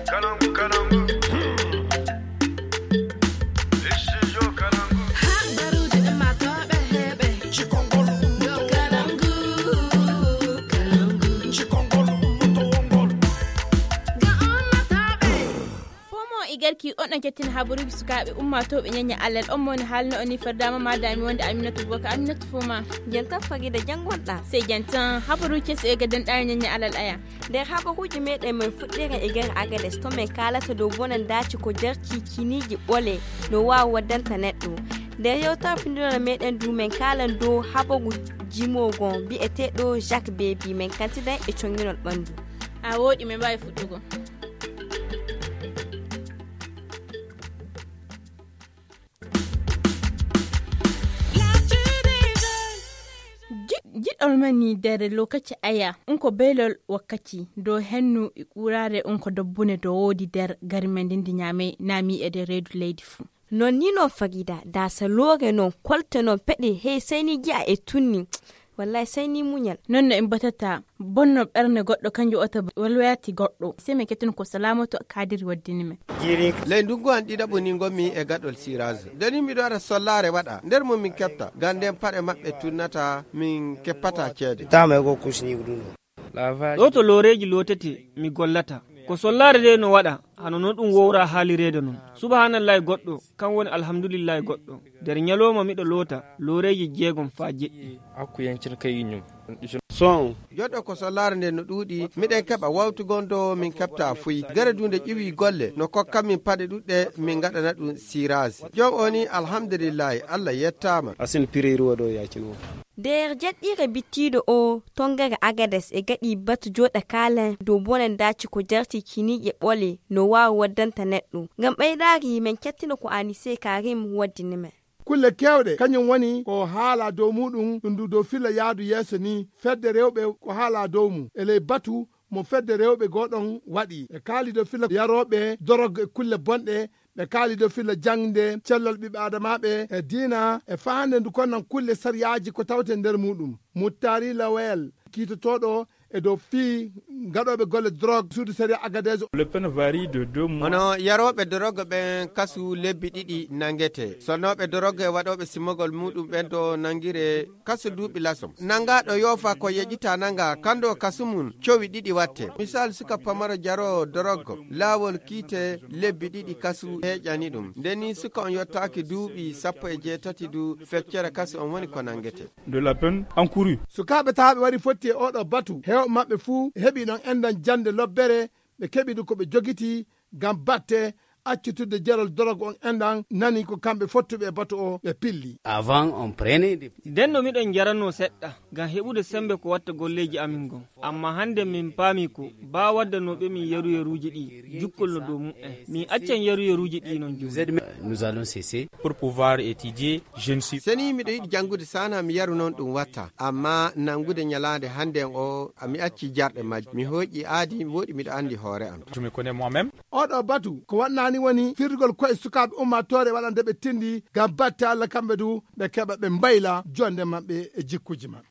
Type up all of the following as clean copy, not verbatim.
Igarki oɗon kettin habaruji sukaɓe ummatoɓe ñanya alal on moni halno oni fardama madami wonde Aminatu Boubacar. Aminatu fuma jantan fagida jangonɗa sai jantan habaruji sai gadan ɗar ñanya alal aya nder habaruji meɗen min fuɗɗira e ger Agades to min kalata dow bonan daci ko jarki kiniji ɓole no wawa waddanta neɗɗo nder yewta pindora meɗen du min kalan dow habaru jimogon bi'eteɗo Jacques Baby min kantidan e conginol ɓandu a woɗi min mbawi fuɗɗugo. Jiɗol mani dere lokaci aya unko belol wakkati do hennu e ƙurare unko dobbune do wodi der garimendindi nyame nami e de redu leydi fu non ni non fagida da salore non kolte non peɗe hey sai ni gi'a e tunni wallahi sai ni munyal non no en batata bonno ɓerne goɗɗo kanjum ota walwayati goɗɗo sai min kettin ko salamatu kadiri waddini men jiri ley ndungu an ɗiɗaɓo ni gommi e gaɗɗol sirage deni miɗo waɗa sollare waɗa nder mum min kefta ganden paɗe maɓɓe tunnata min keppata ceede tama go kusni ɗum ɗo to loreji lotete mi gollata ko sollare de no waɗa hano non ɗum wowra haalirede non subhanallahi goɗɗo kan woni alhamdulillahi goɗɗo nder ñalowma miɗo loota loreji 6 fa 7 hakku yancin kay ñum son joɗɗo ko sollare nde no ɗuuɗi miɗen keɓa wawtugonto min keɓta fuyi gere dunde ƴiwi golle no kokka min paɗe ɗuɗɗe min gaɗana ɗum sirage jom oni alhamdulillahi Allah yettama asin pireru waɗo yakino nder jeɗɗire bittiɗo o tongere Agades e gaɗi batu joɗa kala dow bonan daci ko jarti kiniƴe ɓole no wawa waddanta neɗɗo ngam ɓeydari min kettino ko Anise Karim waddini men kulle kewɗe kañum woni ko haala dow muɗum ɗum du dow filla yaadu yeeso ni fedde rewɓe ko haala dow mum eley batu mo fedde rewɓe goɗon waɗi ɓe kaali dow filla yaroɓe dorog e kulle bonɗe ɓe kaali dow filla jangde cellal ɓiɓɓe adamaɓe e diina e fahande ndu konnan kulle sariyaji ko tawte nder muɗum Muttari Lawel kiitotoɗo e dow fii gaɗoɓe golle drogue suudu séria Agadez. Le peine varie de 2 mois. Ono yaroɓe drogue ɓen kasu lebbi ɗiɗi nangete sonnoɓe drogue e waɗoɓe simmogol muɗum ɓen to nangire kasu duuɓi lasom nangaɗo yofa ko yeƴita nanga kando kasu mum cowi ɗiɗi watte misal suka pamaro jaro drogue lawol kiite lebbi ɗiɗi kasu heƴani ɗum ndeni suka on yottaki duuɓi 18 du feccere kasu on woni ko nangete de la peine encourue. Sukaɓe taɓe waɗi fotti e oɗo batu hewɓe maɓɓe fuu heɓi ɗon endan jande lobbere ɓe keɓi ɗum koɓe jogiti gam batte accitude jarol drogue on endan nani ko kamɓe fottuɓe e batu o ɓe pilli avant on prenait nden no miɗon jaranno seɗɗa gam heɓude sembe ko watta golleji amin gon amma hande min paami ko ba waddanoɓe min yaruyeruji ɗi jukkol no dow mum'en min accan yaruyeruji ɗi non joni nous allons cesser pour pouvoir étudier je ne suis seni miɗo yiɗi jangude sana mi yaru noon ɗum watta amma nangude ñalade hande o mi acci jarɗe majji mi hoƴƴi aadi woɗi miɗo andi hoore am je me connais moi-même oɗo batu ko waɗnani woni firgol koye sukaɓe ummatore waɗande ɓe tindi gam batte Allah kamɓe du ɓe keɓa ɓe mbayla jonde mabɓe e jikkuji mabɓe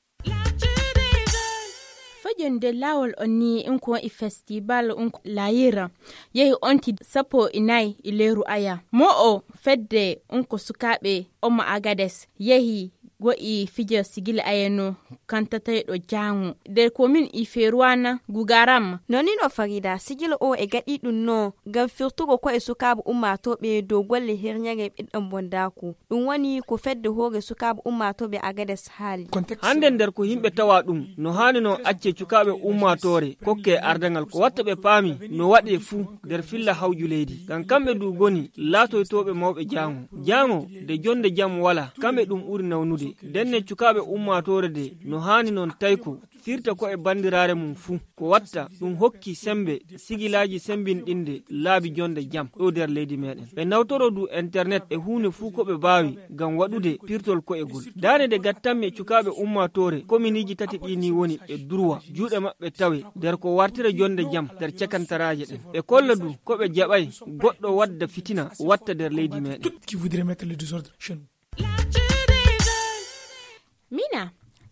fajonde lawol on ni inko e festival unko layira yehi onti 14 e leru aya mo o fedde unko sukaɓe omma Agades yehi go'i fijo sigil ayeno kantatayɗo jangu nder commune Iferuana Gugaram noni no Farida sigil o e gaɗi ɗum no gam firtugo ko e sukaɓe ummatoɓe dow golle herñare ɓiɗɗon bondaku ɗum woni ko fedde hoore sukaɓe ummatoɓe Agades haali hande nder ko yimɓe tawa ɗum no hani no acce cukaɓe ummatore kokke ardangal ko watta ɓe paami no waɗe fuu nder filla hawju leydi gam kamɓe du goni laatoytoɓe mawɓe jango de jonde jam wala kamɓe ɗum ɓuri nawnude denne cukaɓe ummatore de no hani non tayko firta ko e bandirare mum fuu ko watta ɗum hokki sembe sigilaji sembinɗinde laabi jonde jam ɗo nder leydi meɗen ɓe nawtoro du internet e hunde fuu ko ɓe bawi gam waɗude pirtol ko e gol dane de gattanmi cukaɓe ummatore commune ji tati ɗini woni e durwa juuɗe maɓɓe tawe nder ko wartira jonde jam nder cakantaraje ɗen ɓe kolla du ko ɓe jaɓay goɗɗo wadda fitina watta nder leydi meɗen Mina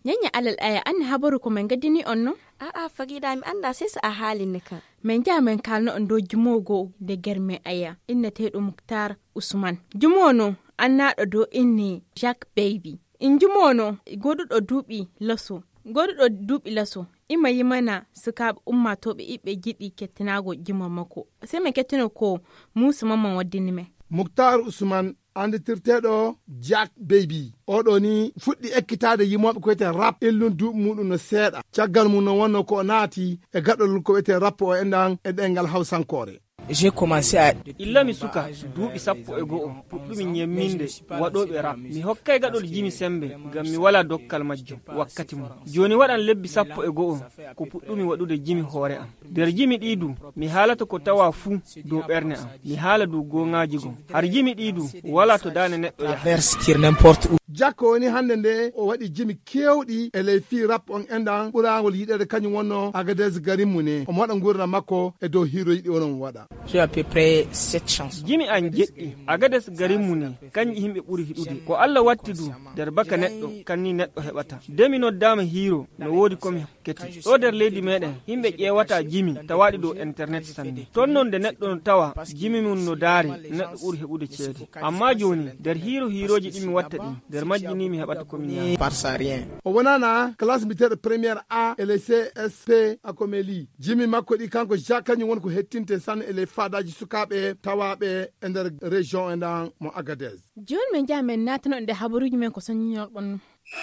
Nyanya alal aya an habaru ko men gadini onno? A'a Farida mi anda sai su a halin nika. Men ja men kalno ondo jumogo de germe aya inna teɗo Muktar Usman. Jumono an naɗo do inni Jack Baby. In jumono goduɗo duuɓi laso. Goduɗo duuɓi laso. Ima yi mana suka ummatoɓe iɓe giɗi kettinago jimo makko. Sai men kettino ko Musa Mamman waddini me. Muktar Usman anditirteɗo Jack Baby oɗo ni fuɗɗi ekkitade yimoɓe ko wiyete rap illun duuɓi muɗum no seeɗa caggal mum no wonno ko naati e gaɗol ko wiyete rap o endan e ɗengal hawsankore. J'ai commencé à illa mi suka duuɓi 11 puɗɗumi nyemminde waɗoɓe rap mi hokkay gaɗol jimi sembe ngam mi wala dokkal majjum wakkati mum joni waɗan lebbi 11 ko puɗɗumi waɗude jimi hoore am nder jimi ɗiɗu mi haalata ko tawa fuu dow ɓerne am mi haala dow gongaji gon har jimi ɗiɗu wala to dane neɗɗo yaha. Jack woni hande nde o waɗi jimi kewɗi e ley fi rap on endan ɓuragol yiɗede kañum wonno Agadez garimmu ne omo waɗa gurdam makko e dow hiroji ɗi onon waɗa. J'ai à peu près 7 chances. Jimi an jeɗɗi Agadez garimmu ne kanƴi himɓe ɓuri hiɗude ko Allah watti du nder baka neɗɗo kanni neɗɗo heɓata nde mi noddama hiro no woodi komi keti ɗo nder leydi meɗen himɓe ƴewata jimi tawaɗi dow internet sanne ton non nde neɗɗo no tawa jimi mum no daari neɗɗo ɓuri heɓude ceede amma joni nder hiroji ɗimi watta ɗi nder majjini mi heɓata komi ñama. O wonana classe mbiteɗo premiére A e les CSP Akomeli jimi makko ɗi kanko Jack kañum woni ko hettinte sanne e les fadaji sukaɓe tawaɓe e nder région e ndan mo Agadez. Joni men ja men natano nde habaruji men ko soññorɗon.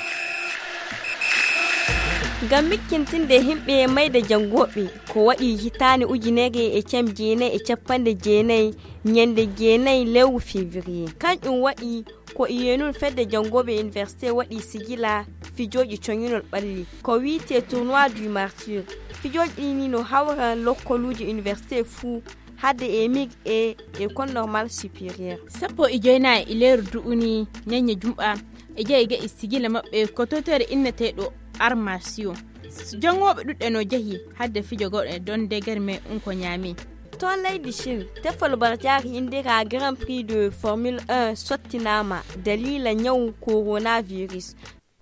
Ngam mikkintinde himɓe mayde jangoɓe ko waɗi hitani ujunere e cem jeenayi e capanɗe jeenayi ñande jeenayi lewru février kañum waɗi ko iyenul fedde jangoɓe université waɗi sigila fijoji coñinol ɓalli ko wiite tournoi du martyr fijoji ɗini no hawra lokkoluji université fuu hadde e mig e école normale supérieure. Sappo e joynayi e lewru du'uni ñaña jumɓa e jeyga e sigila maɓɓe ko totere inneteɗo armation jangoɓe ɗuɗɗe no jeehi hadde fijo goɗɗo e don degarme ko ñaami. Ton leydi Chine tefol barjari indira Grand Prix de Formule 1 sottinama dalila ñaw coronavirus.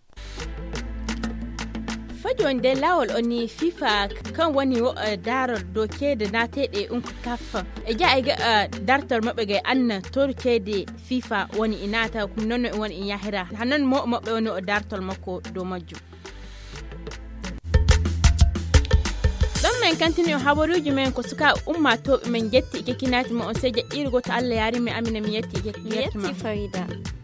Fajo nde lawol oni FIFA kan woni darar dokede na teɗe ko kafa e ja ga dartar mabbe ga anna torkede FIFA woni inata kum non woni in yahira hanan mo mabbe woni o dartol makko do majju. Don men kantini habaruji men ko suka umma to men jetti ke kinati mo on seja irgo to Allah yari me amina mi yetti ke kinati Farida.